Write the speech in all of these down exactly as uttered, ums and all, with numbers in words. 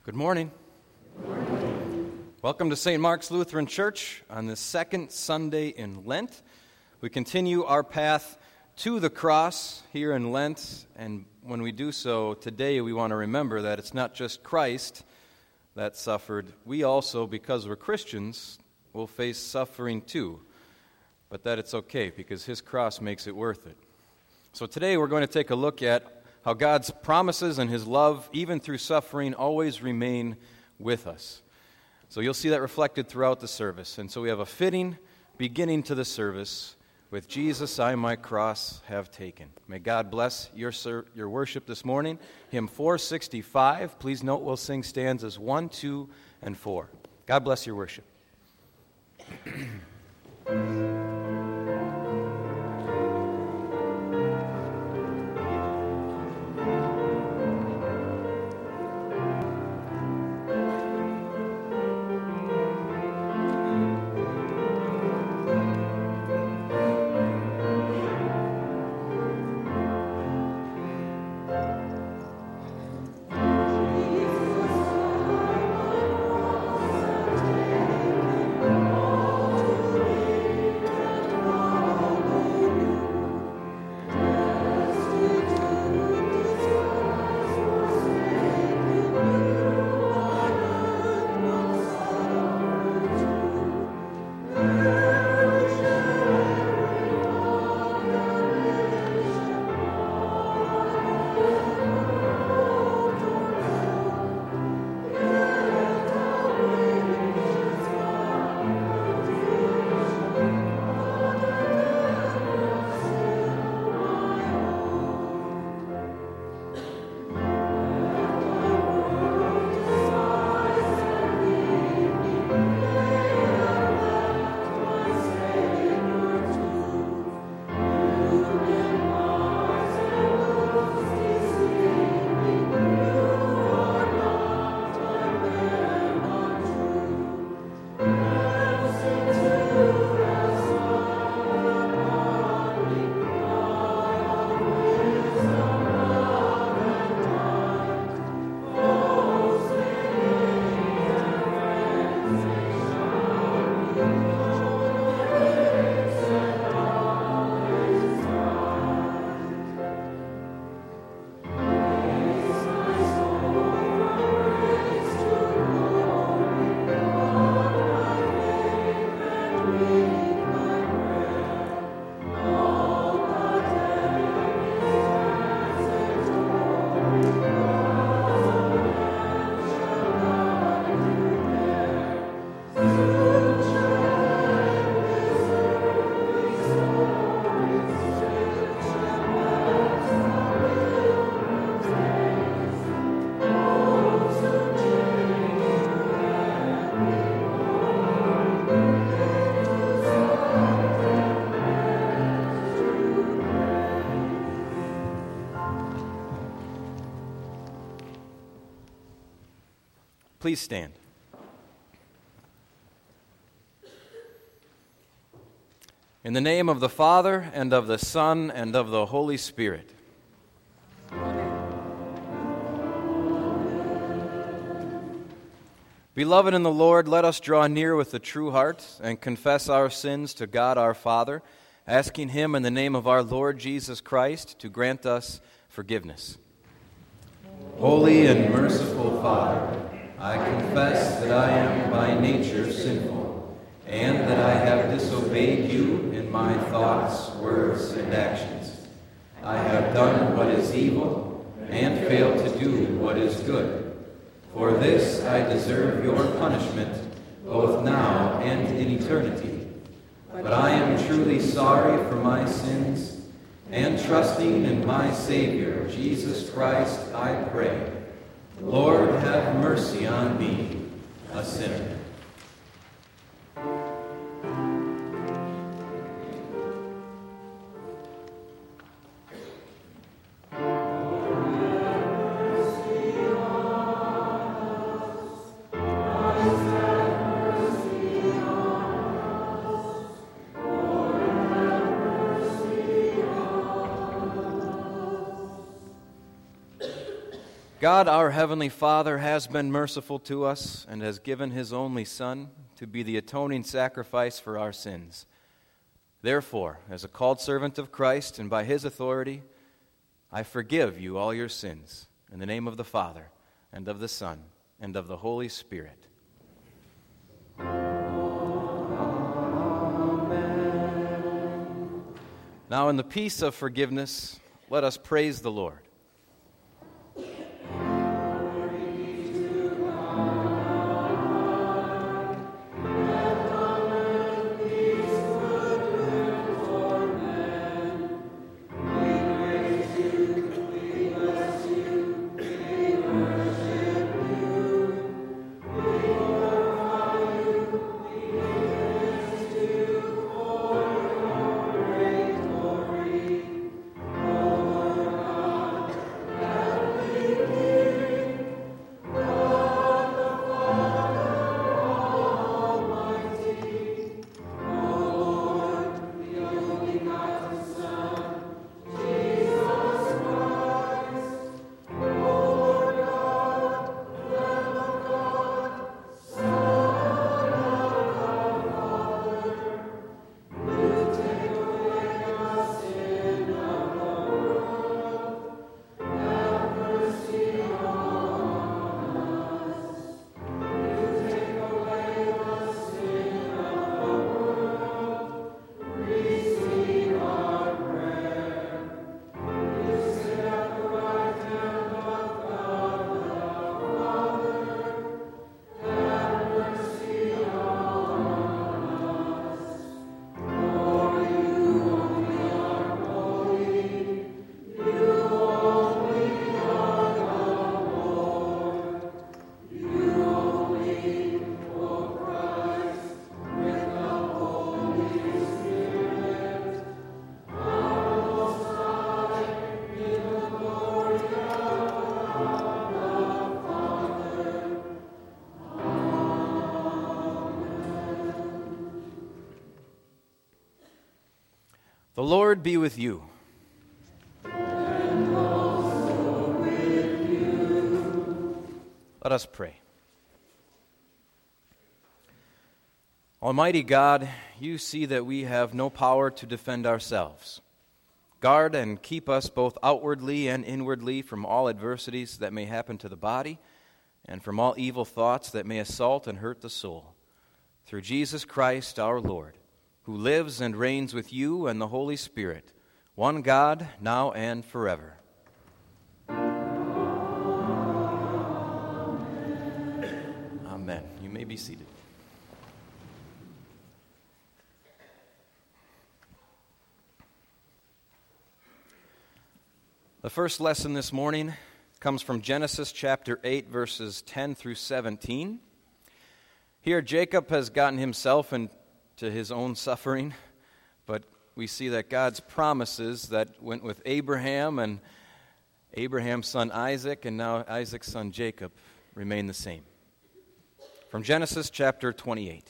Good morning. Good morning. Welcome to Saint Mark's Lutheran Church on the second Sunday in Lent. We continue our path to the cross here in Lent, and when we do so, today we want to remember that it's not just Christ that suffered. We also, because we're Christians, will face suffering too, but that it's okay because His cross makes it worth it. So today we're going to take a look at how God's promises and His love, even through suffering, always remain with us. So you'll see that reflected throughout the service. And so we have a fitting beginning to the service with Jesus, I my cross have taken. May God bless your ser- your worship this morning. Hymn four sixty-five. Please note we'll sing stanzas one, two, and four. God bless your worship. Please stand. In the name of the Father, and of the Son, and of the Holy Spirit. Beloved in the Lord, let us draw near with a true heart and confess our sins to God our Father, asking Him in the name of our Lord Jesus Christ to grant us forgiveness. Holy and merciful Father, I confess that I am by nature sinful, and that I have disobeyed you in my thoughts, words, and actions. I have done what is evil, and failed to do what is good. For this I deserve your punishment, both now and in eternity. But I am truly sorry for my sins, and trusting in my Savior, Jesus Christ, I pray. Lord, have mercy on me, a sinner. God, our Heavenly Father, has been merciful to us and has given His only Son to be the atoning sacrifice for our sins. Therefore, as a called servant of Christ and by His authority, I forgive you all your sins in the name of the Father, and of the Son, and of the Holy Spirit. Amen. Now, in the peace of forgiveness, let us praise the Lord. The Lord be with you. And also with you. Let us pray. Almighty God, you see that we have no power to defend ourselves. Guard and keep us both outwardly and inwardly from all adversities that may happen to the body and from all evil thoughts that may assault and hurt the soul. Through Jesus Christ our Lord, who lives and reigns with you and the Holy Spirit, one God, now and forever. Amen. Amen. You may be seated. The first lesson this morning comes from Genesis chapter eight, verses ten through seventeen. Here, Jacob has gotten himself into his own suffering, but we see that God's promises that went with Abraham and Abraham's son Isaac and now Isaac's son Jacob remain the same. From Genesis chapter twenty-eight.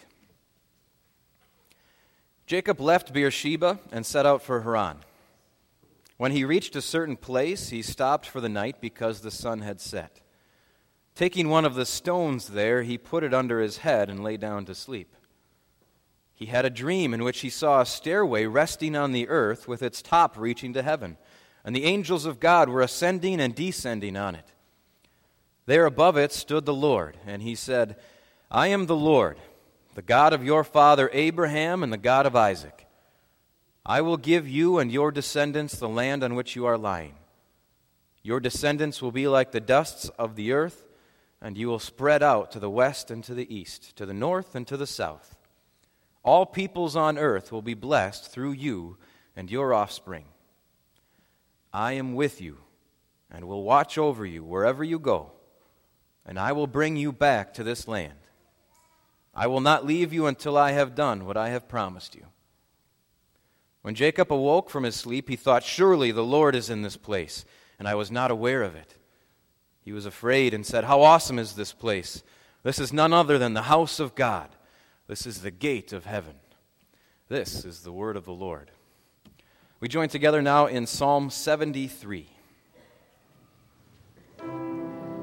Jacob left Beersheba and set out for Haran. When he reached a certain place, he stopped for the night because the sun had set. Taking one of the stones there, he put it under his head and lay down to sleep. He had a dream in which he saw a stairway resting on the earth with its top reaching to heaven, and the angels of God were ascending and descending on it. There above it stood the Lord, and he said, I am the Lord, the God of your father Abraham and the God of Isaac. I will give you and your descendants the land on which you are lying. Your descendants will be like the dusts of the earth, and you will spread out to the west and to the east, to the north and to the south. All peoples on earth will be blessed through you and your offspring. I am with you and will watch over you wherever you go, and I will bring you back to this land. I will not leave you until I have done what I have promised you. When Jacob awoke from his sleep, he thought, surely the Lord is in this place, and I was not aware of it. He was afraid and said, how awesome is this place! This is none other than the house of God. This is the gate of heaven. This is the word of the Lord. We join together now in Psalm seventy-three.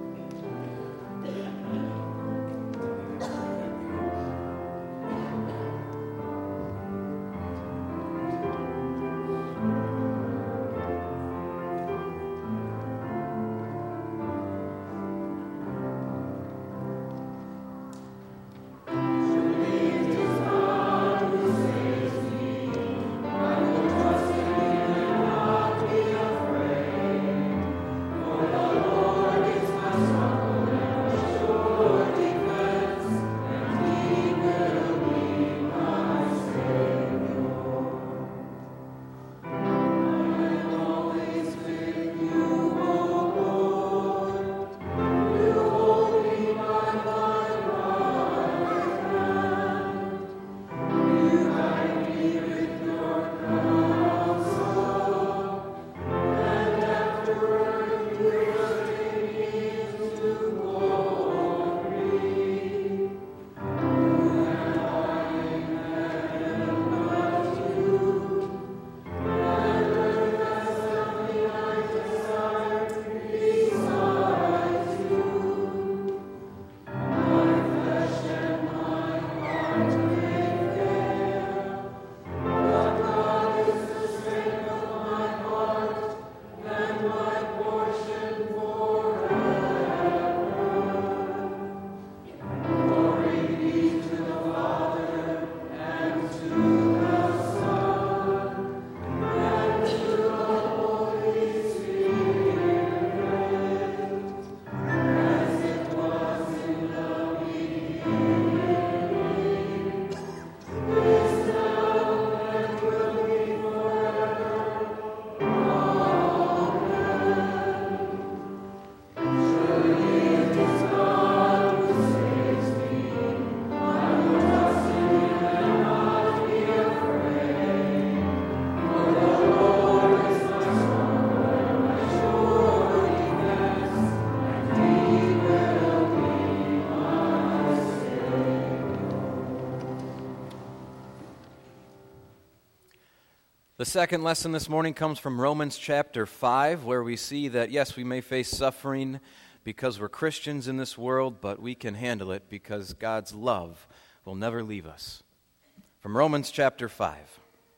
The second lesson this morning comes from Romans chapter five, where we see that, yes, we may face suffering because we're Christians in this world, but we can handle it because God's love will never leave us. From Romans chapter five.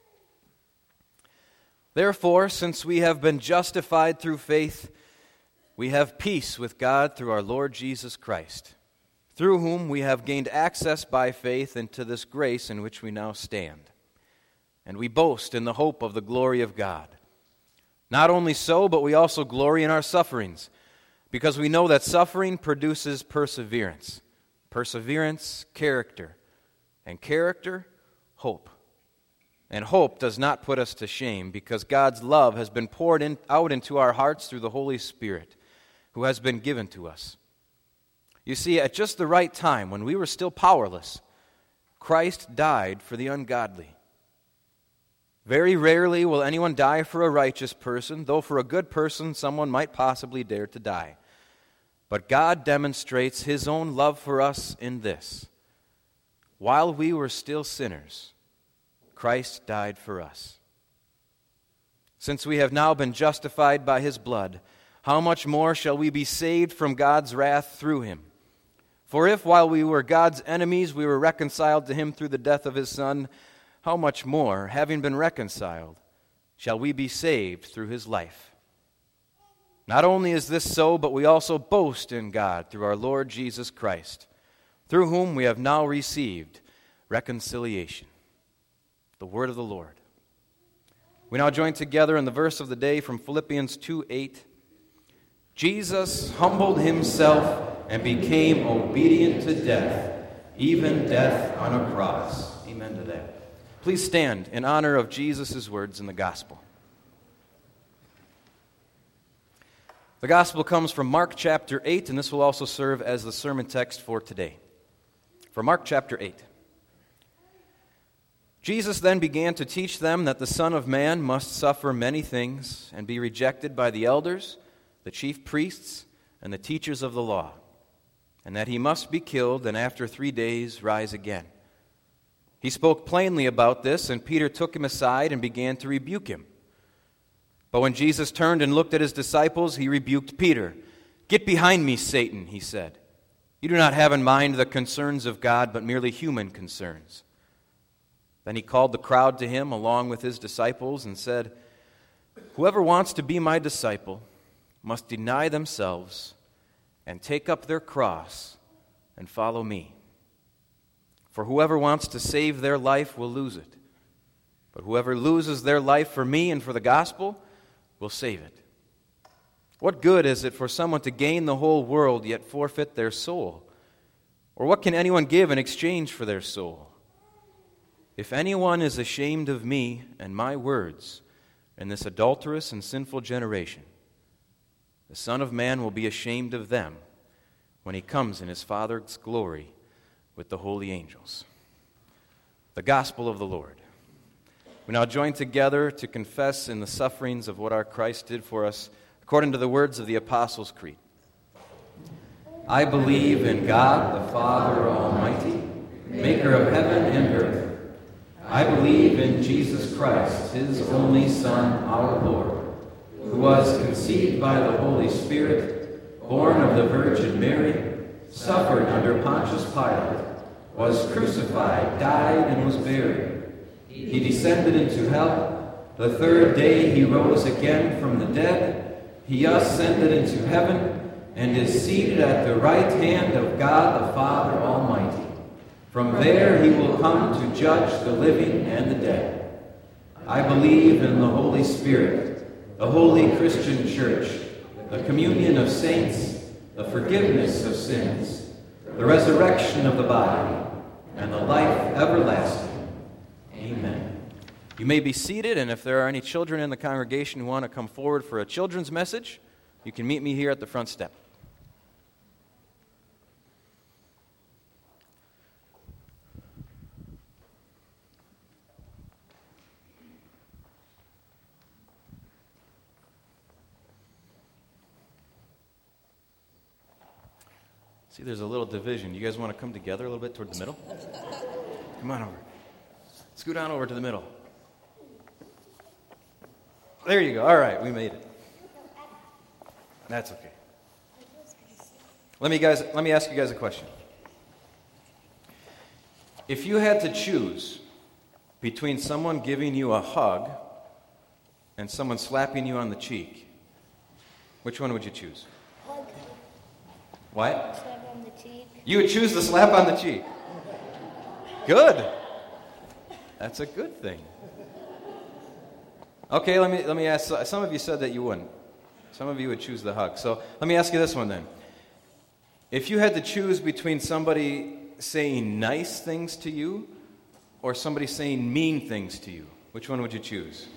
Therefore, since we have been justified through faith, we have peace with God through our Lord Jesus Christ, through whom we have gained access by faith into this grace in which we now stand. And we boast in the hope of the glory of God. Not only so, but we also glory in our sufferings, because we know that suffering produces perseverance. Perseverance, character. And character, hope. And hope does not put us to shame, because God's love has been poured in, out into our hearts through the Holy Spirit, who has been given to us. You see, at just the right time, when we were still powerless, Christ died for the ungodly. Very rarely will anyone die for a righteous person, though for a good person someone might possibly dare to die. But God demonstrates His own love for us in this: while we were still sinners, Christ died for us. Since we have now been justified by His blood, how much more shall we be saved from God's wrath through Him? For if while we were God's enemies we were reconciled to Him through the death of His Son, how much more, having been reconciled, shall we be saved through His life? Not only is this so, but we also boast in God through our Lord Jesus Christ, through whom we have now received reconciliation. The word of the Lord. We now join together in the verse of the day from Philippians two eight. Jesus humbled Himself and became obedient to death, even death on a cross. Amen to that. Please stand in honor of Jesus' words in the gospel. The gospel comes from Mark chapter eight, and this will also serve as the sermon text for today. From Mark chapter eight. Jesus then began to teach them that the Son of Man must suffer many things and be rejected by the elders, the chief priests, and the teachers of the law, and that He must be killed and after three days rise again. He spoke plainly about this, and Peter took him aside and began to rebuke him. But when Jesus turned and looked at His disciples, He rebuked Peter. "Get behind me, Satan," He said. "You do not have in mind the concerns of God, but merely human concerns." Then He called the crowd to Him along with His disciples and said, "Whoever wants to be my disciple must deny themselves and take up their cross and follow me. For whoever wants to save their life will lose it. But whoever loses their life for me and for the gospel will save it. What good is it for someone to gain the whole world yet forfeit their soul? Or what can anyone give in exchange for their soul? If anyone is ashamed of me and my words in this adulterous and sinful generation, the Son of Man will be ashamed of them when He comes in His Father's glory with the holy angels." The gospel of the Lord. We now join together to confess in the sufferings of what our Christ did for us according to the words of the Apostles' Creed. I believe in God the Father Almighty, maker of heaven and earth. I believe in Jesus Christ, His only Son, our Lord, who was conceived by the Holy Spirit, born of the Virgin Mary, suffered under Pontius Pilate, was crucified, died, and was buried. He descended into hell. The third day He rose again from the dead. He ascended into heaven and is seated at the right hand of God the Father Almighty. From there He will come to judge the living and the dead. I believe in the Holy Spirit, the holy Christian church, the communion of saints, the forgiveness of sins, the resurrection of the body, and the life everlasting. Amen. You may be seated, and if there are any children in the congregation who want to come forward for a children's message, you can meet me here at the front step. See, there's a little division. You guys want to come together a little bit toward the middle? Come on over. Scoot on over to the middle. There you go. All right, we made it. That's okay. Let me guys. Let me ask you guys a question. If you had to choose between someone giving you a hug and someone slapping you on the cheek, which one would you choose? Hug. What? Slap on the cheek. You would choose the slap on the cheek. Good. That's a good thing. Okay, let me let me ask. Some of you said that you wouldn't. Some of you would choose the hug. So let me ask you this one then. If you had to choose between somebody saying nice things to you or somebody saying mean things to you, which one would you choose?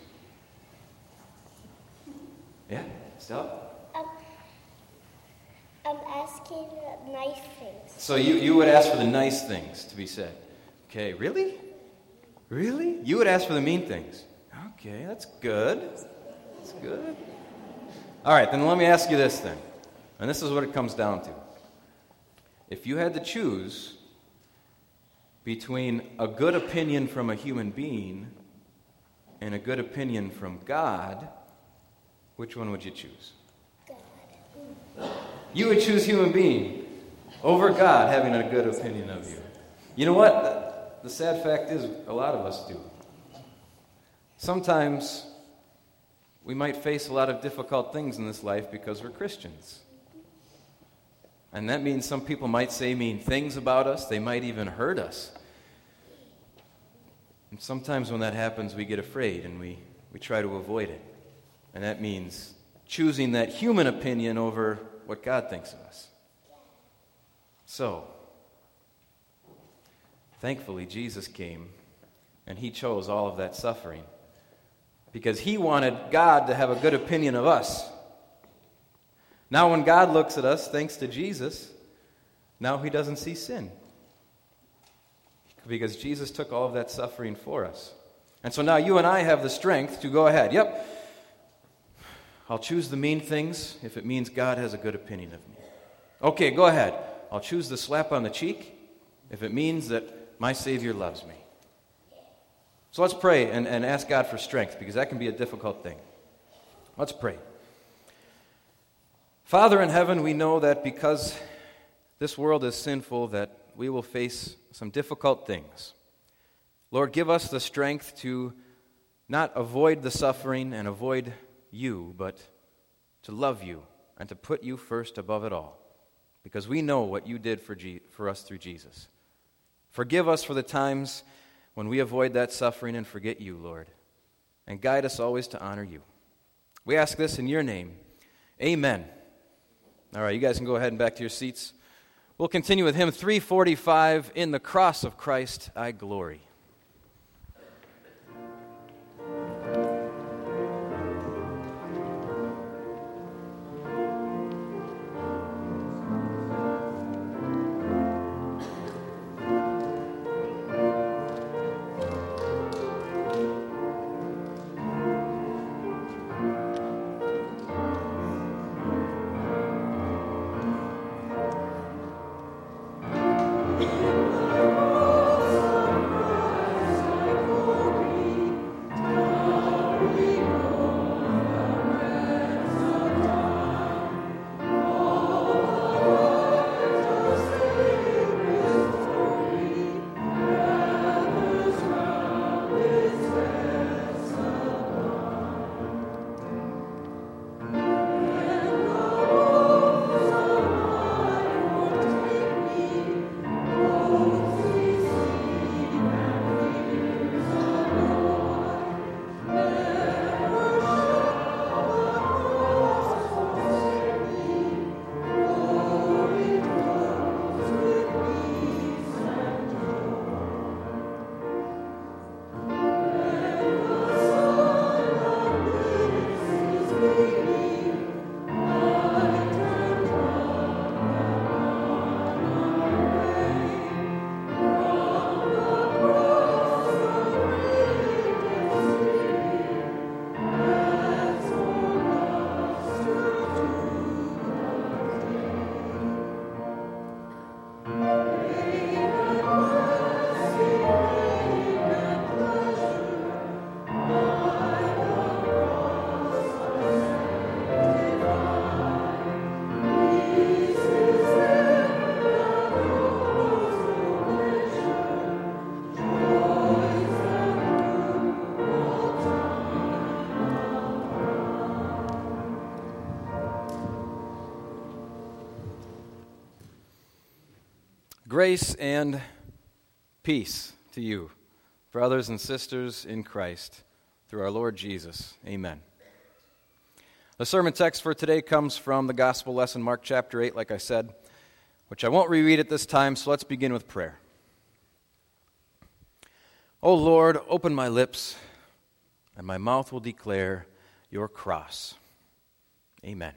Yeah, Stella? Um, I'm asking nice things. So you, you would ask for the nice things to be said. Okay, really? Really? You would ask for the mean things. Okay, that's good. That's good. All right, then let me ask you this then. And this is what it comes down to. If you had to choose between a good opinion from a human being and a good opinion from God, which one would you choose? God. You would choose human being over God having a good opinion of you. You know what? The sad fact is a lot of us do. Sometimes we might face a lot of difficult things in this life because we're Christians. And that means some people might say mean things about us. They might even hurt us. And sometimes when that happens, we get afraid and we, we try to avoid it. And that means choosing that human opinion over what God thinks of us. So, thankfully, Jesus came and he chose all of that suffering because he wanted God to have a good opinion of us. Now when God looks at us, thanks to Jesus, now he doesn't see sin. Because Jesus took all of that suffering for us. And so now you and I have the strength to go ahead. Yep, I'll choose the mean things if it means God has a good opinion of me. Okay, go ahead. I'll choose the slap on the cheek if it means that my Savior loves me. So let's pray and, and ask God for strength because that can be a difficult thing. Let's pray. Father in heaven, we know that because this world is sinful, that we will face some difficult things. Lord, give us the strength to not avoid the suffering and avoid you, but to love you and to put you first above it all, because we know what you did for, G- for us through Jesus. Forgive us for the times when we avoid that suffering and forget you, Lord, and guide us always to honor you. We ask this in your name. Amen. All right, you guys can go ahead and back to your seats. We'll continue with hymn three forty-five, In the Cross of Christ I Glory. Grace and peace to you, brothers and sisters in Christ, through our Lord Jesus. Amen. The sermon text for today comes from the gospel lesson, Mark chapter eight, like I said, which I won't reread at this time, so let's begin with prayer. O Lord, open my lips, and my mouth will declare your cross. Amen.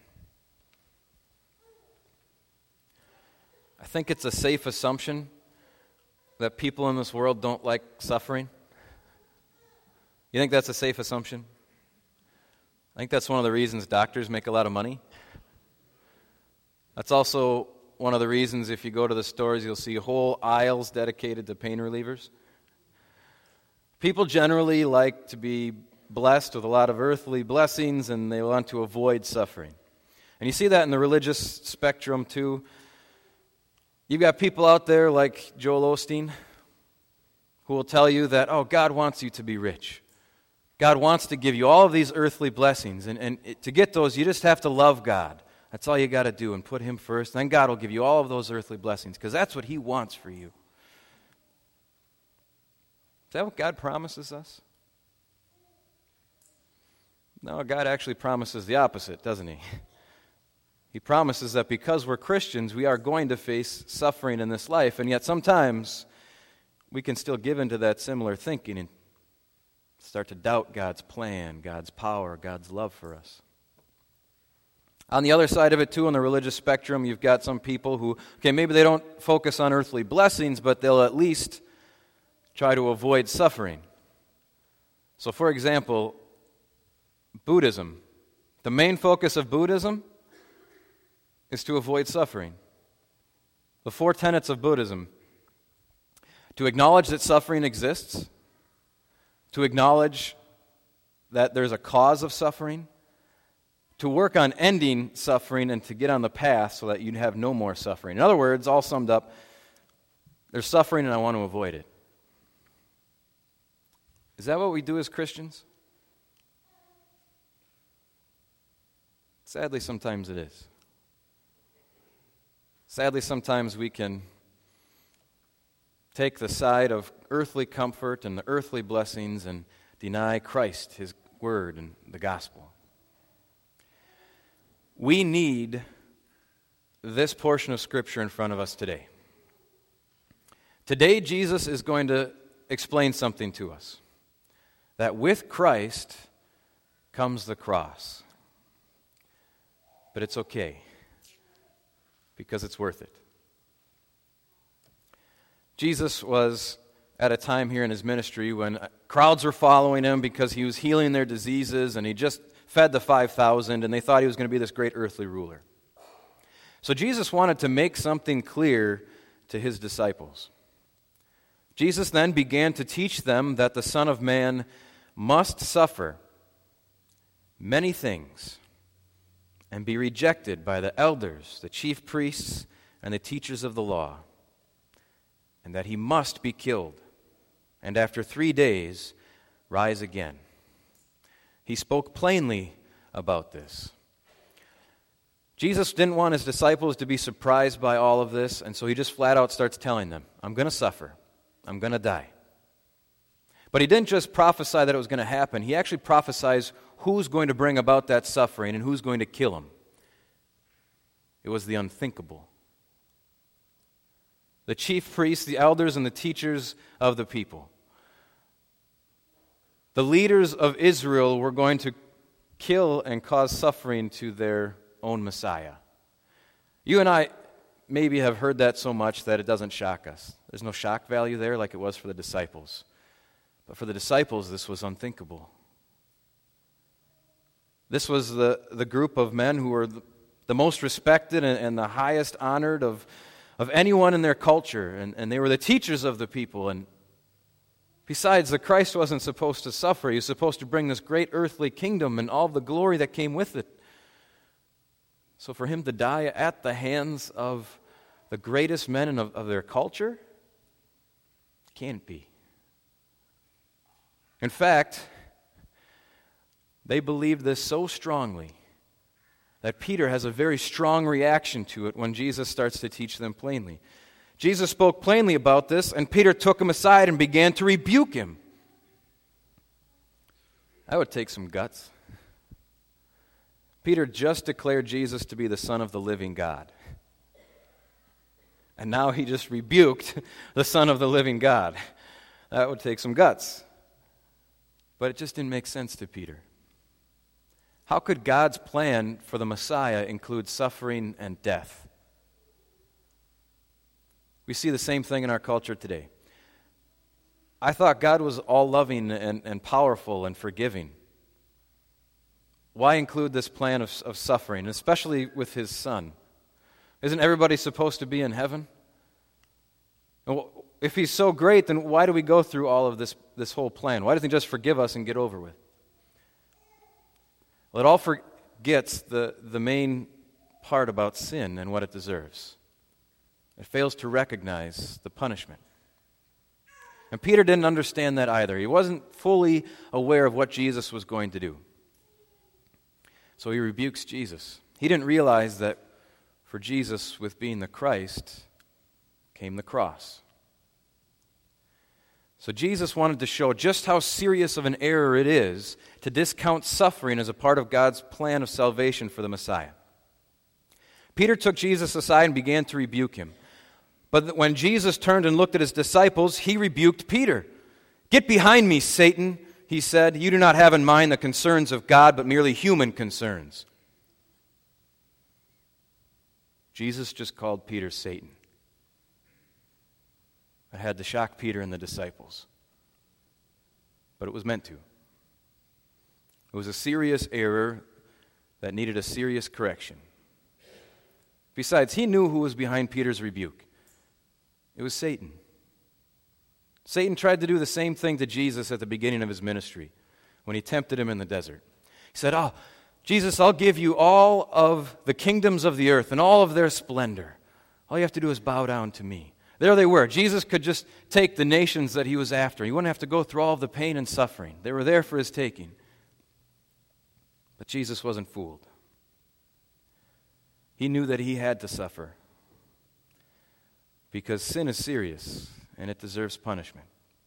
I think it's a safe assumption that people in this world don't like suffering. You think that's a safe assumption? I think that's one of the reasons doctors make a lot of money. That's also one of the reasons if you go to the stores, you'll see whole aisles dedicated to pain relievers. People generally like to be blessed with a lot of earthly blessings, and they want to avoid suffering. And you see that in the religious spectrum too. You've got people out there like Joel Osteen who will tell you that, oh, God wants you to be rich. God wants to give you all of these earthly blessings, and, and it, to get those, you just have to love God. That's all you got to do, and put Him first. Then God will give you all of those earthly blessings, because that's what He wants for you. Is that what God promises us? No, God actually promises the opposite, doesn't He? He promises that because we're Christians, we are going to face suffering in this life, and yet sometimes we can still give into that similar thinking and start to doubt God's plan, God's power, God's love for us. On the other side of it, too, on the religious spectrum, you've got some people who, okay, maybe they don't focus on earthly blessings, but they'll at least try to avoid suffering. So, for example, Buddhism. The main focus of Buddhism is to avoid suffering. The four tenets of Buddhism: to acknowledge that suffering exists, to acknowledge that there's a cause of suffering, to work on ending suffering, and to get on the path so that you'd have no more suffering. In other words, all summed up, there's suffering and I want to avoid it. Is that what we do as Christians? Sadly, sometimes it is. Sadly, sometimes we can take the side of earthly comfort and the earthly blessings and deny Christ, His Word, and the gospel. We need this portion of Scripture in front of us today. Today, Jesus is going to explain something to us. That with Christ comes the cross. But it's okay, because it's worth it. Jesus was at a time here in His ministry when crowds were following Him because He was healing their diseases, and He just fed the five thousand, and they thought He was going to be this great earthly ruler. So Jesus wanted to make something clear to His disciples. Jesus then began to teach them that the Son of Man must suffer many things and be rejected by the elders, the chief priests, and the teachers of the law, and that He must be killed, and after three days rise again. He spoke plainly about this. Jesus didn't want His disciples to be surprised by all of this, and so He just flat out starts telling them, I'm going to suffer. I'm going to die. But He didn't just prophesy that it was going to happen. He actually prophesies who's going to bring about that suffering and who's going to kill Him. It was the unthinkable. The chief priests, the elders, and the teachers of the people. The leaders of Israel were going to kill and cause suffering to their own Messiah. You and I maybe have heard that so much that it doesn't shock us. There's no shock value there like it was for the disciples. But for the disciples, this was unthinkable. This was the, the group of men who were the, the most respected and, and the highest honored of, of anyone in their culture. And, and they were the teachers of the people. And besides, the Christ wasn't supposed to suffer. He was supposed to bring this great earthly kingdom and all the glory that came with it. So for Him to die at the hands of the greatest men of, of their culture, can't be. In fact, they believed this so strongly that Peter has a very strong reaction to it when Jesus starts to teach them plainly. Jesus spoke plainly about this, and Peter took him aside and began to rebuke him. That would take some guts. Peter just declared Jesus to be the Son of the living God. And now he just rebuked the Son of the living God. That would take some guts. But it just didn't make sense to Peter. How could God's plan for the Messiah include suffering and death? We see the same thing in our culture today. I thought God was all loving and, and powerful and forgiving. Why include this plan of, of suffering, especially with his Son? Isn't everybody supposed to be in heaven? If he's so great, then why do we go through all of this, this whole plan? Why doesn't he just forgive us and get over with? Well, it all forgets the, the main part about sin and what it deserves. It fails to recognize the punishment. And Peter didn't understand that either. He wasn't fully aware of what Jesus was going to do. So he rebukes Jesus. He didn't realize that for Jesus, with being the Christ, came the cross. So Jesus wanted to show just how serious of an error it is to discount suffering as a part of God's plan of salvation for the Messiah. Peter took Jesus aside and began to rebuke him. But when Jesus turned and looked at his disciples, he rebuked Peter. "Get behind me, Satan," he said. "You do not have in mind the concerns of God, but merely human concerns." Jesus just called Peter Satan. It had to shock Peter and the disciples. But it was meant to. It was a serious error that needed a serious correction. Besides, he knew who was behind Peter's rebuke. It was Satan. Satan tried to do the same thing to Jesus at the beginning of his ministry when he tempted him in the desert. He said, "Oh, Jesus, I'll give you all of the kingdoms of the earth and all of their splendor. All you have to do is bow down to me." There they were. Jesus could just take the nations that he was after. He wouldn't have to go through all of the pain and suffering. They were there for his taking. But Jesus wasn't fooled. He knew that he had to suffer because sin is serious and it deserves punishment.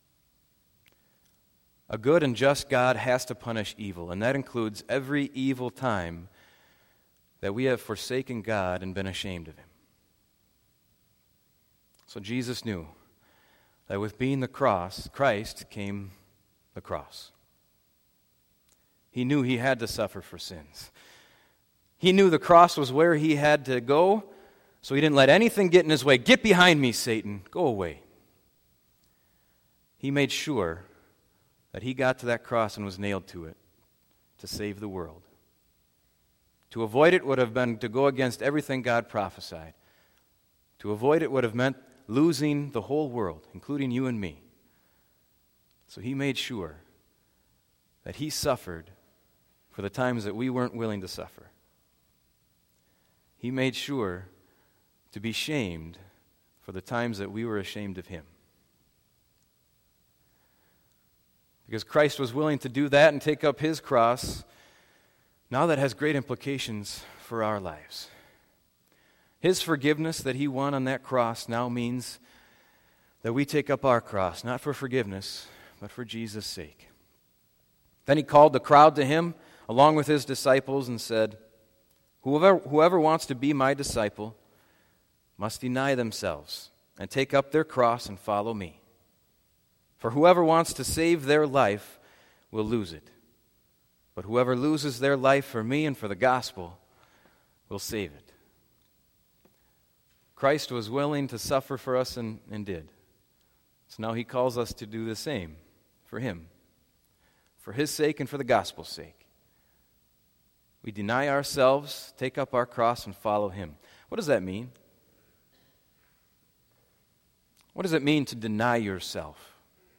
A good and just God has to punish evil, and that includes every evil time that we have forsaken God and been ashamed of him. So Jesus knew that with being the cross, Christ came the cross. He knew he had to suffer for sins. He knew the cross was where he had to go, so he didn't let anything get in his way. "Get behind me, Satan. Go away." He made sure that he got to that cross and was nailed to it to save the world. To avoid it would have been to go against everything God prophesied. To avoid it would have meant losing the whole world, including you and me. So he made sure that he suffered for the times that we weren't willing to suffer. He made sure to be shamed for the times that we were ashamed of him. Because Christ was willing to do that and take up his cross, now that has great implications for our lives. His forgiveness that he won on that cross now means that we take up our cross, not for forgiveness, but for Jesus' sake. Then he called the crowd to him, along with his disciples, and said, Whoever, whoever wants to be my disciple must deny themselves and take up their cross and follow me. For whoever wants to save their life will lose it. But whoever loses their life for me and for the gospel will save it. Christ was willing to suffer for us and, and did. So now he calls us to do the same for him, for his sake and for the gospel's sake. We deny ourselves, take up our cross, and follow him. What does that mean? What does it mean to deny yourself?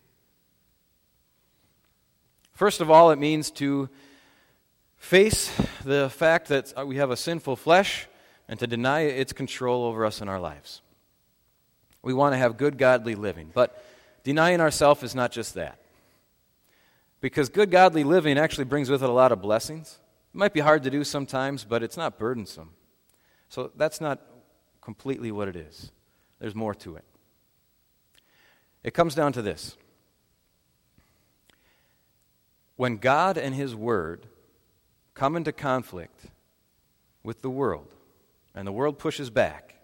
First of all, it means to face the fact that we have a sinful flesh and to deny its control over us in our lives. We want to have good, godly living, but denying ourselves is not just that. Because good, godly living actually brings with it a lot of blessings. It might be hard to do sometimes, but it's not burdensome. So that's not completely what it is. There's more to it. It comes down to this. When God and His Word come into conflict with the world, and the world pushes back,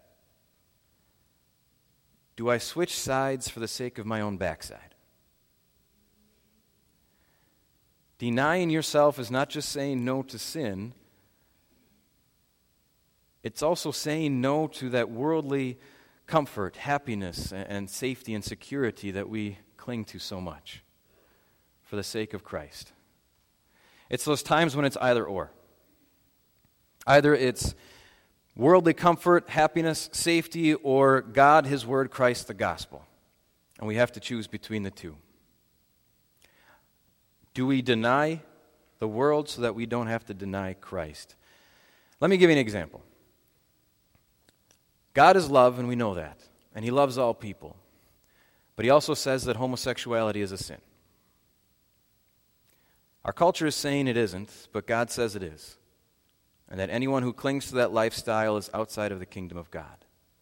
do I switch sides for the sake of my own backside? Denying yourself is not just saying no to sin, it's also saying no to that worldly comfort, happiness, and safety and security that we cling to so much for the sake of Christ. It's those times when it's either or. Either it's worldly comfort, happiness, safety, or God, His Word, Christ, the gospel. And we have to choose between the two. Do we deny the world so that we don't have to deny Christ? Let me give you an example. God is love, and we know that. And He loves all people. But He also says that homosexuality is a sin. Our culture is saying it isn't, but God says it is. And that anyone who clings to that lifestyle is outside of the kingdom of God.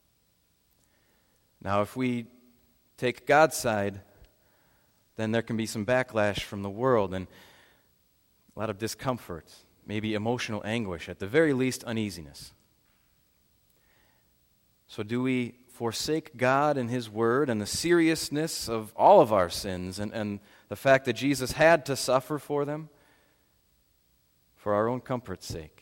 Now, if we take God's side, then there can be some backlash from the world and a lot of discomfort, maybe emotional anguish, at the very least uneasiness. So do we forsake God and His Word and the seriousness of all of our sins and, and the fact that Jesus had to suffer for them for our own comfort's sake?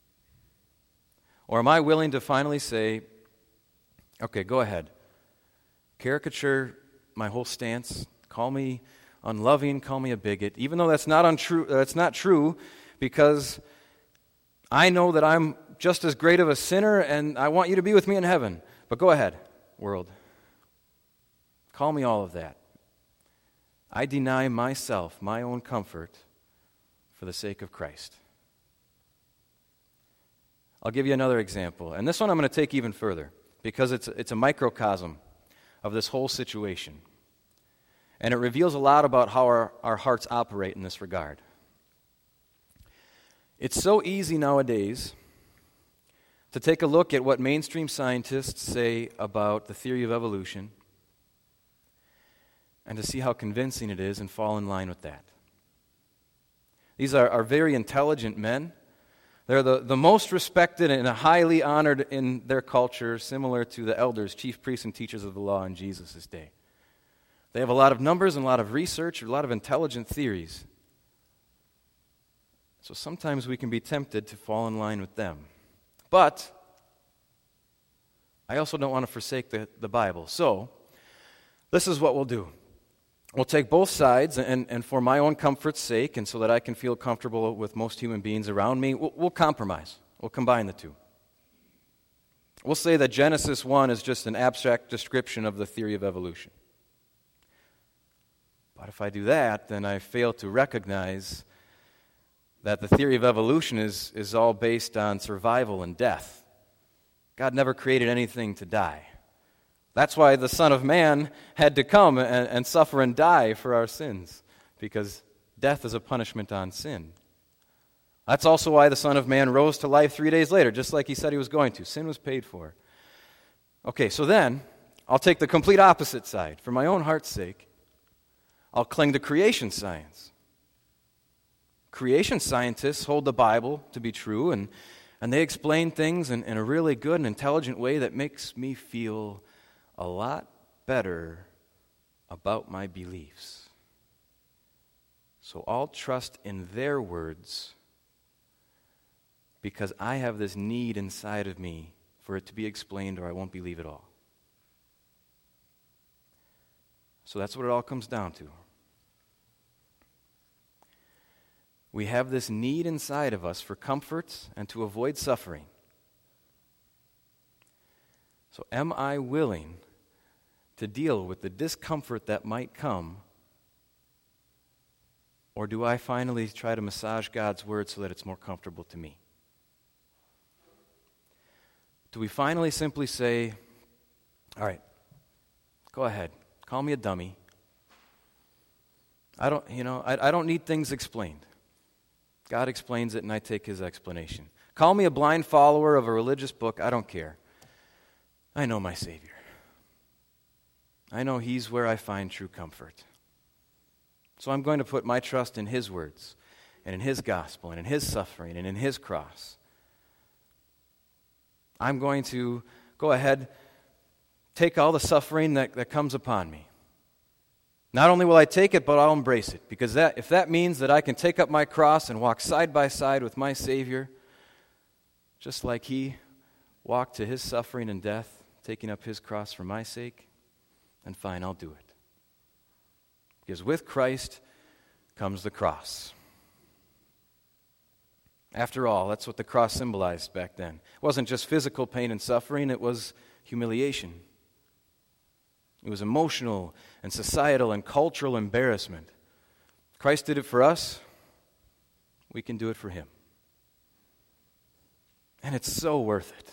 Or am I willing to finally say, okay, go ahead, caricature my whole stance, call me unloving, call me a bigot, even though that's not untrue, that's not true, because I know that I'm just as great of a sinner and I want you to be with me in heaven. But go ahead, world. Call me all of that. I deny myself, my own comfort, for the sake of Christ. I'll give you another example. And this one I'm going to take even further because it's, it's a microcosm of this whole situation. And it reveals a lot about how our, our hearts operate in this regard. It's so easy nowadays to take a look at what mainstream scientists say about the theory of evolution and to see how convincing it is and fall in line with that. These are, are very intelligent men. They're the, the most respected and highly honored in their culture, similar to the elders, chief priests, and teachers of the law in Jesus' day. They have a lot of numbers and a lot of research, a lot of intelligent theories. So sometimes we can be tempted to fall in line with them. But I also don't want to forsake the, the Bible. So this is what we'll do. We'll take both sides, and, and for my own comfort's sake, and so that I can feel comfortable with most human beings around me, we'll, we'll compromise. We'll combine the two. We'll say that Genesis one is just an abstract description of the theory of evolution. But if I do that, then I fail to recognize that the theory of evolution is, is all based on survival and death. God never created anything to die. That's why the Son of Man had to come and, and suffer and die for our sins, because death is a punishment on sin. That's also why the Son of Man rose to life three days later, just like He said He was going to. Sin was paid for. Okay, so then, I'll take the complete opposite side. For my own heart's sake, I'll cling to creation science. Creation scientists hold the Bible to be true, and, and they explain things in, in a really good and intelligent way that makes me feel a lot better about my beliefs. So I'll trust in their words because I have this need inside of me for it to be explained, or I won't believe it all. So that's what it all comes down to. We have this need inside of us for comfort and to avoid suffering. So am I willing to deal with the discomfort that might come, or do I finally try to massage God's word so that it's more comfortable to me? Do we finally simply say, all right, go ahead, call me a dummy. I don't, you know, I, I don't need things explained. God explains it and I take His explanation. Call me a blind follower of a religious book, I don't care. I know my Savior. I know He's where I find true comfort. So I'm going to put my trust in His words, and in His gospel, and in His suffering, and in His cross. I'm going to go ahead, take all the suffering that, that comes upon me. Not only will I take it, but I'll embrace it. Because that, if that means that I can take up my cross and walk side by side with my Savior, just like He walked to His suffering and death, taking up His cross for my sake, then fine, I'll do it. Because with Christ comes the cross. After all, that's what the cross symbolized back then. It wasn't just physical pain and suffering, it was humiliation. It was emotional and societal and cultural embarrassment. Christ did it for us. We can do it for Him. And it's so worth it.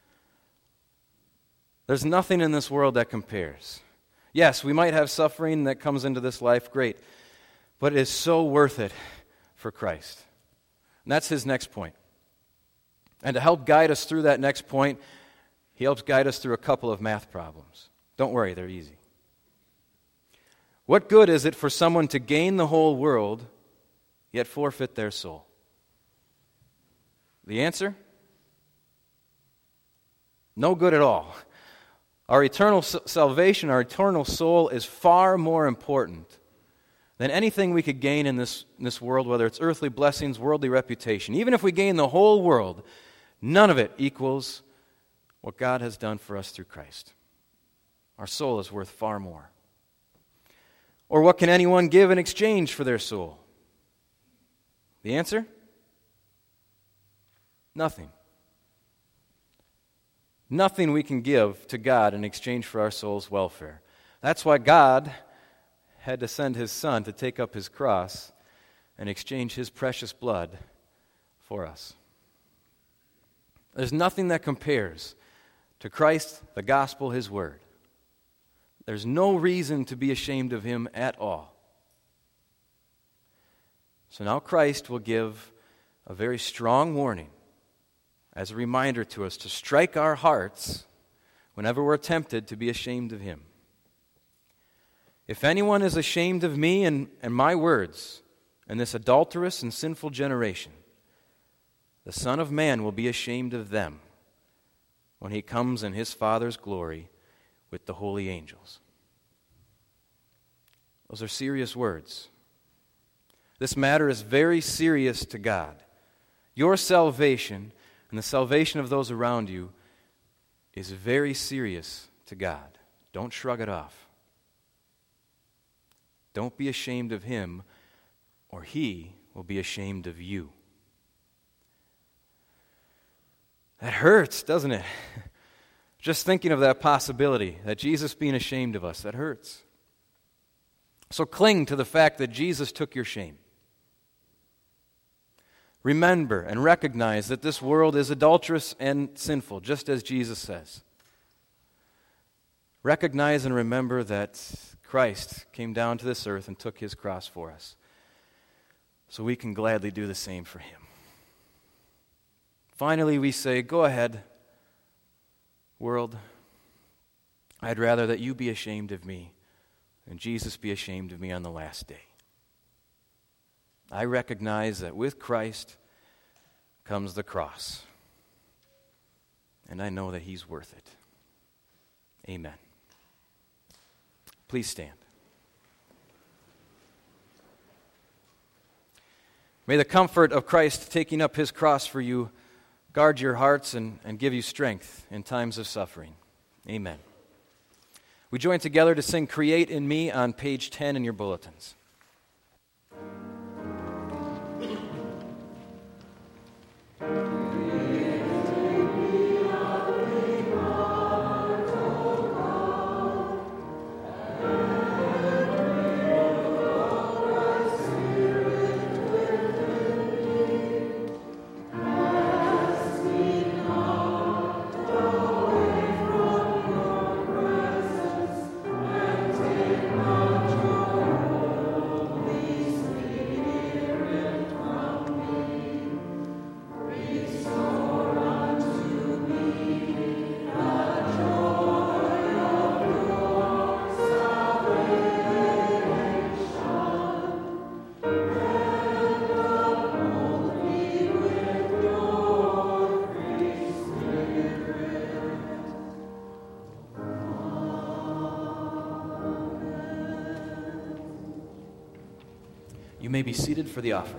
There's nothing in this world that compares. Yes, we might have suffering that comes into this life, great. But it is so worth it for Christ. And that's His next point. And to help guide us through that next point, He helps guide us through a couple of math problems. Don't worry, they're easy. What good is it for someone to gain the whole world, yet forfeit their soul? The answer? No good at all. Our eternal salvation, our eternal soul is far more important than anything we could gain in this, in this world, whether it's earthly blessings, worldly reputation. Even if we gain the whole world, none of it equals what God has done for us through Christ. Our soul is worth far more. Or what can anyone give in exchange for their soul? The answer? Nothing. Nothing we can give to God in exchange for our soul's welfare. That's why God had to send His Son to take up His cross and exchange His precious blood for us. There's nothing that compares to Christ, the gospel, His word. There's no reason to be ashamed of Him at all. So now Christ will give a very strong warning as a reminder to us to strike our hearts whenever we're tempted to be ashamed of Him. If anyone is ashamed of me and, and my words in this adulterous and sinful generation, the Son of Man will be ashamed of them when He comes in His Father's glory with the holy angels. Those are serious words. This matter is very serious to God. Your salvation and the salvation of those around you is very serious to God. Don't shrug it off. Don't be ashamed of Him, or He will be ashamed of you. That hurts, doesn't it? Just thinking of that possibility, that Jesus being ashamed of us, that hurts. So cling to the fact that Jesus took your shame. Remember and recognize that this world is adulterous and sinful, just as Jesus says. Recognize and remember that Christ came down to this earth and took His cross for us, so we can gladly do the same for Him. Finally, we say, go ahead, world. I'd rather that you be ashamed of me than Jesus be ashamed of me on the last day. I recognize that with Christ comes the cross, and I know that He's worth it. Amen. Please stand. May the comfort of Christ taking up His cross for you guard your hearts and, and give you strength in times of suffering. Amen. We join together to sing Create in Me on page ten in your bulletins. You may be seated for the offering.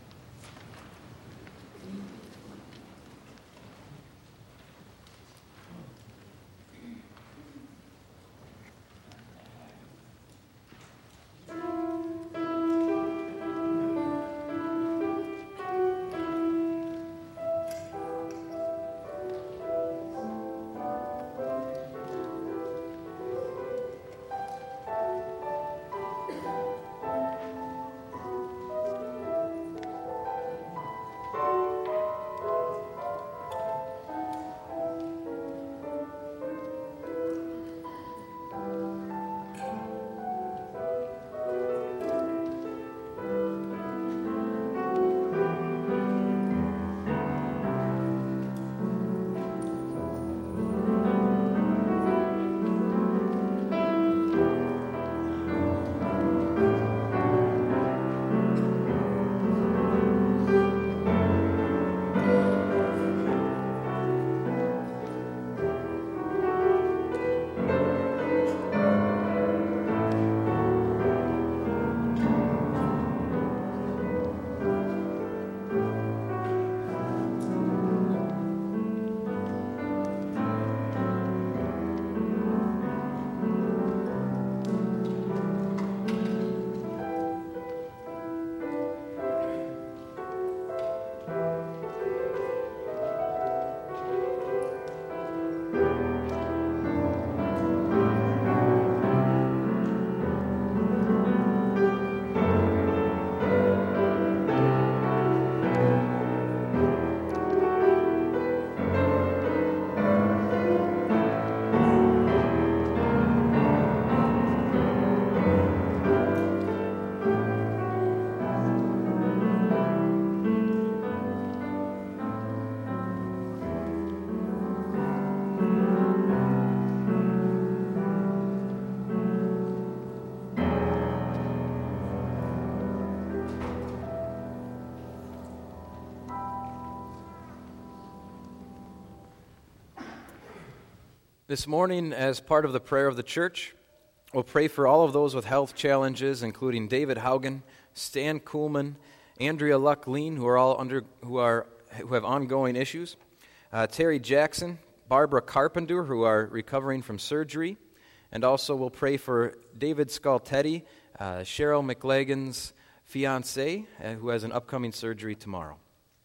This morning, as part of the prayer of the church, we'll pray for all of those with health challenges, including David Haugen, Stan Kuhlman, Andrea Luckleen, who are all under who are who have ongoing issues, uh, Terry Jackson, Barbara Carpenter, who are recovering from surgery, and also we'll pray for David Skaltetti, uh, Cheryl McLagan's fiance, uh, who has an upcoming surgery tomorrow.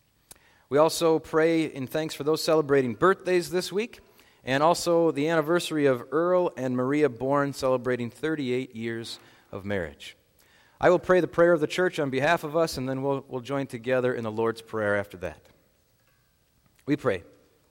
We also pray in thanks for those celebrating birthdays this week, and also the anniversary of Earl and Maria Bourne celebrating thirty-eight years of marriage. I will pray the prayer of the church on behalf of us, and then we'll, we'll join together in the Lord's Prayer after that. We pray.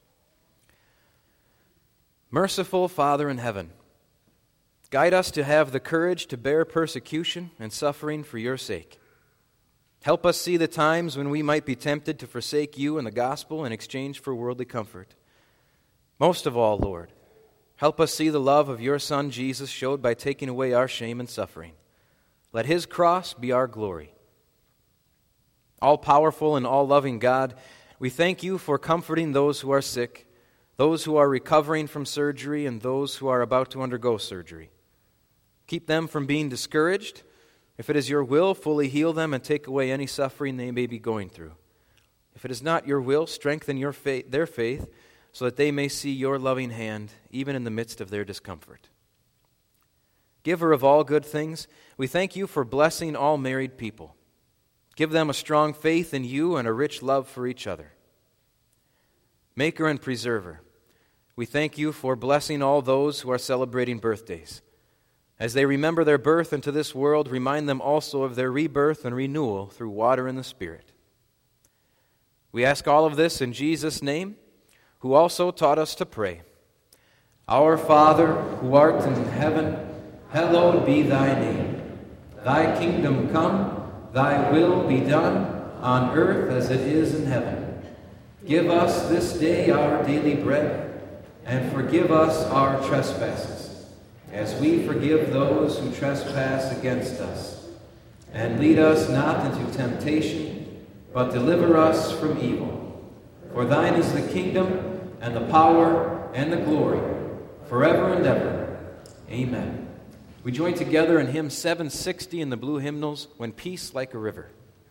Merciful Father in heaven, guide us to have the courage to bear persecution and suffering for your sake. Help us see the times when we might be tempted to forsake you and the gospel in exchange for worldly comfort. Most of all, Lord, help us see the love of your Son Jesus showed by taking away our shame and suffering. Let his cross be our glory. All-powerful and all-loving God, we thank you for comforting those who are sick, those who are recovering from surgery, and those who are about to undergo surgery. Keep them from being discouraged. If it is your will, fully heal them and take away any suffering they may be going through. If it is not your will, strengthen your faith, their faith, so that they may see your loving hand even in the midst of their discomfort. Giver of all good things, we thank you for blessing all married people. Give them a strong faith in you and a rich love for each other. Maker and preserver, we thank you for blessing all those who are celebrating birthdays. As they remember their birth into this world, remind them also of their rebirth and renewal through water and the Spirit. We ask all of this in Jesus' name, who also taught us to pray. Our Father, who art in heaven, hallowed be thy name. Thy kingdom come, thy will be done, on earth as it is in heaven. Give us this day our daily bread, and forgive us our trespasses, as we forgive those who trespass against us. And lead us not into temptation, but deliver us from evil. For thine is the kingdom, and the power, and the glory, forever and ever. Amen. We join together in hymn seven sixty in the Blue Hymnals, When Peace Like a River.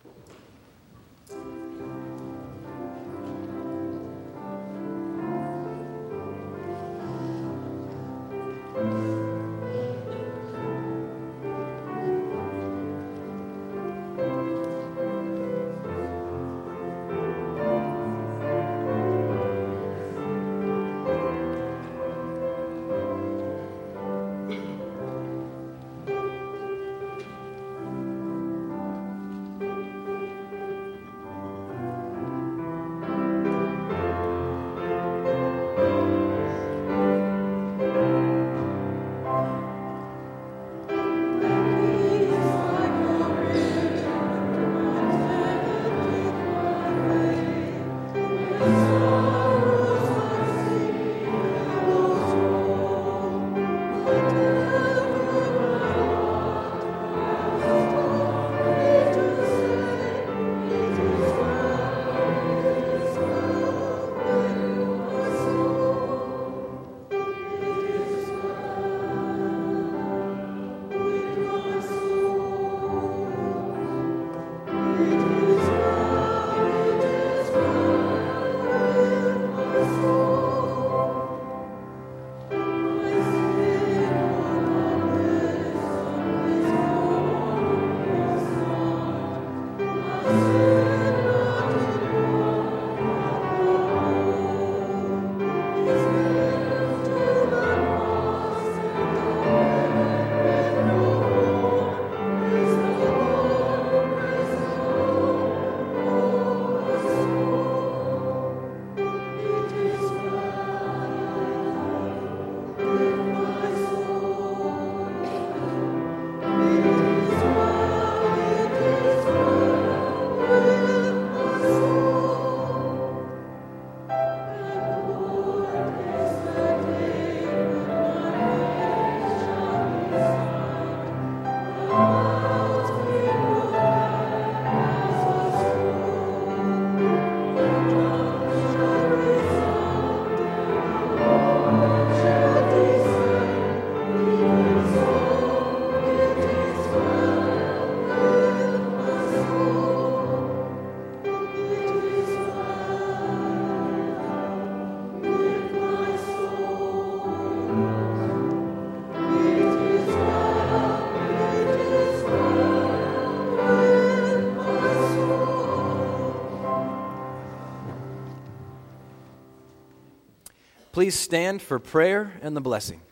Please stand for prayer and the blessing.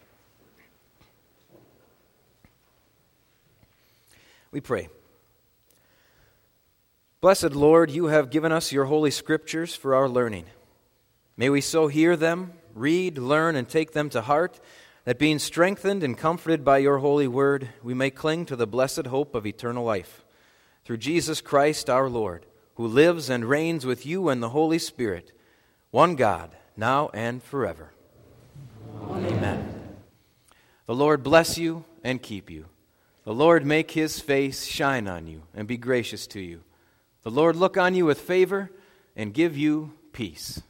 We pray. Blessed Lord, you have given us your holy scriptures for our learning. May we so hear them, read, learn, and take them to heart, that being strengthened and comforted by your holy word, we may cling to the blessed hope of eternal life. Through Jesus Christ our Lord, who lives and reigns with you and the Holy Spirit, one God, now and forever. Amen. Amen. The Lord bless you and keep you. The Lord make his face shine on you and be gracious to you. The Lord look on you with favor and give you peace.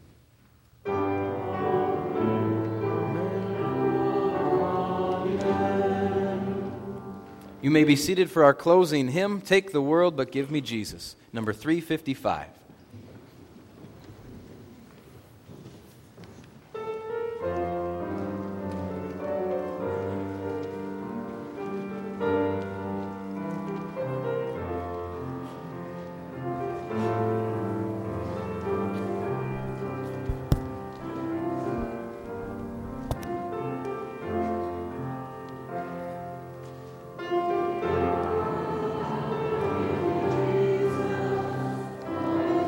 You may be seated for our closing hymn, Take the World But Give Me Jesus, number three fifty-five. Jesus.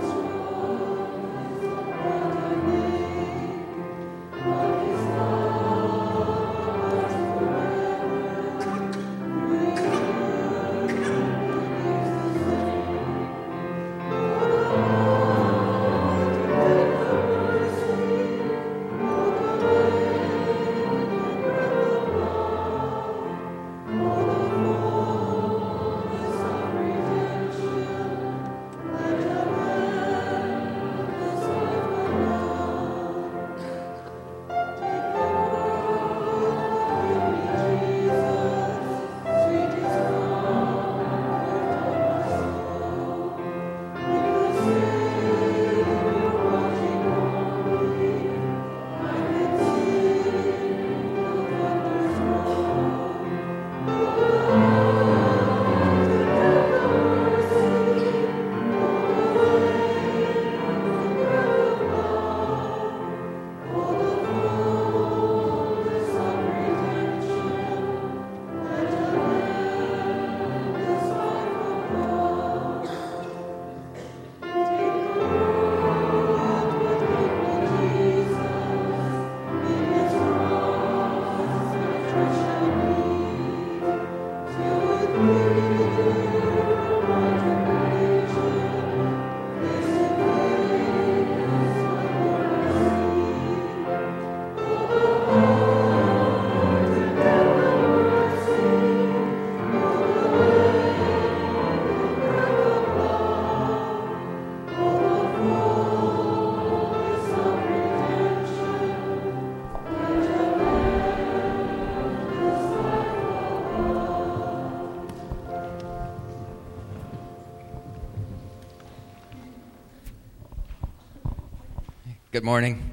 Good morning.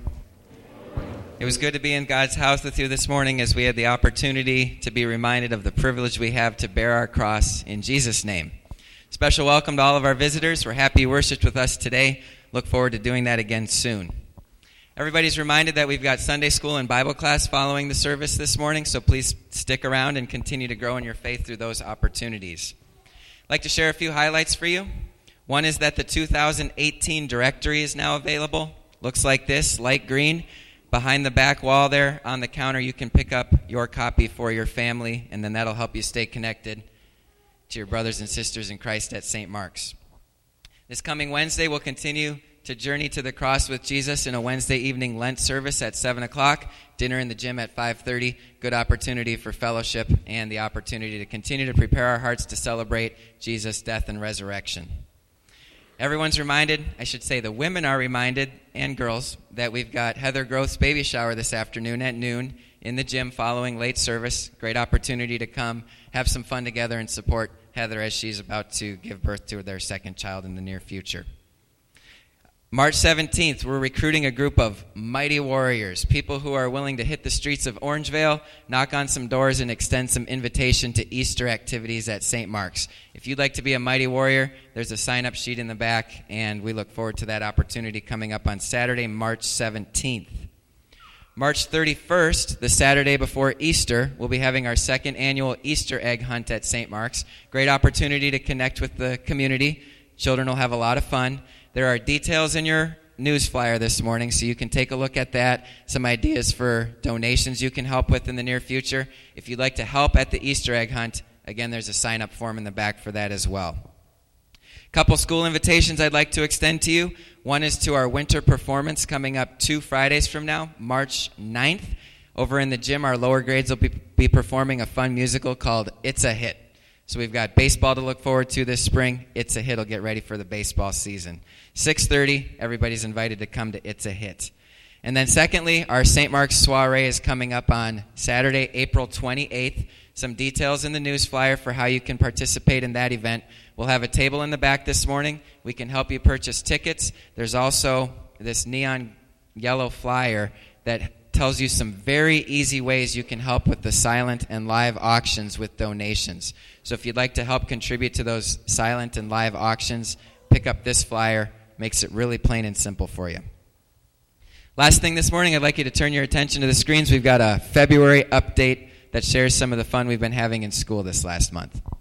It was good to be in God's house with you this morning as we had the opportunity to be reminded of the privilege we have to bear our cross in Jesus' name. Special welcome to all of our visitors. We're happy you worshiped with us today. Look forward to doing that again soon. Everybody's reminded that we've got Sunday school and Bible class following the service this morning, so please stick around and continue to grow in your faith through those opportunities. I'd like to share a few highlights for you. One is that the two thousand eighteen directory is now available. Looks like this, light green. Behind the back wall there on the counter, you can pick up your copy for your family, and then that'll help you stay connected to your brothers and sisters in Christ at Saint Mark's. This coming Wednesday, we'll continue to journey to the cross with Jesus in a Wednesday evening Lent service at seven o'clock, dinner in the gym at five thirty. Good opportunity for fellowship and the opportunity to continue to prepare our hearts to celebrate Jesus' death and resurrection. Everyone's reminded, I should say the women are reminded, and girls, that we've got Heather Groth's baby shower this afternoon at noon in the gym following late service. Great opportunity to come, have some fun together, and support Heather as she's about to give birth to their second child in the near future. March seventeenth, we're recruiting a group of mighty warriors, people who are willing to hit the streets of Orangevale, knock on some doors, and extend some invitation to Easter activities at Saint Mark's. If you'd like to be a mighty warrior, there's a sign-up sheet in the back, and we look forward to that opportunity coming up on Saturday, March seventeenth. March thirty-first, the Saturday before Easter, we'll be having our second annual Easter egg hunt at Saint Mark's. Great opportunity to connect with the community. Children will have a lot of fun. There are details in your news flyer this morning, so you can take a look at that, some ideas for donations you can help with in the near future. If you'd like to help at the Easter egg hunt, again, there's a sign-up form in the back for that as well. A couple school invitations I'd like to extend to you. One is to our winter performance coming up two Fridays from now, March ninth. Over in the gym, our lower grades will be, be performing a fun musical called It's a Hit. So we've got baseball to look forward to this spring. It's a Hit will get ready for the baseball season. six thirty, everybody's invited to come to It's a Hit. And then secondly, our Saint Mark's soiree is coming up on Saturday, April twenty-eighth. Some details in the news flyer for how you can participate in that event. We'll have a table in the back this morning. We can help you purchase tickets. There's also this neon yellow flyer that tells you some very easy ways you can help with the silent and live auctions with donations. So if you'd like to help contribute to those silent and live auctions, pick up this flyer. Makes it really plain and simple for you. Last thing this morning, I'd like you to turn your attention to the screens. We've got a February update that shares some of the fun we've been having in school this last month.